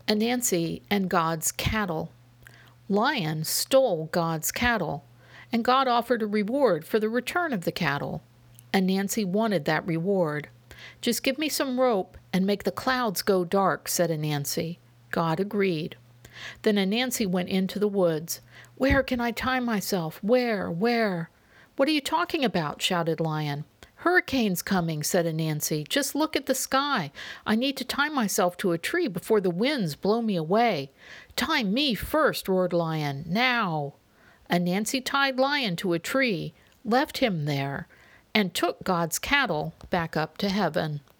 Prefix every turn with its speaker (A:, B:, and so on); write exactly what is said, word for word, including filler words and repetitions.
A: Anansi and God's cattle. Lion stole God's cattle, and God offered a reward for the return of the cattle. Anansi wanted that reward. "Just give me some rope and make the clouds go dark," said Anansi. God agreed. Then Anansi went into the woods. "Where can I tie myself? Where? Where?" "What are you talking about?" shouted Lion. "Hurricane's coming," said Anansi. "Just look at the sky. I need to tie myself to a tree before the winds blow me away." "Tie me first," roared Lion. "Now!" Anansi tied Lion to a tree, left him there, and took God's cattle back up to heaven.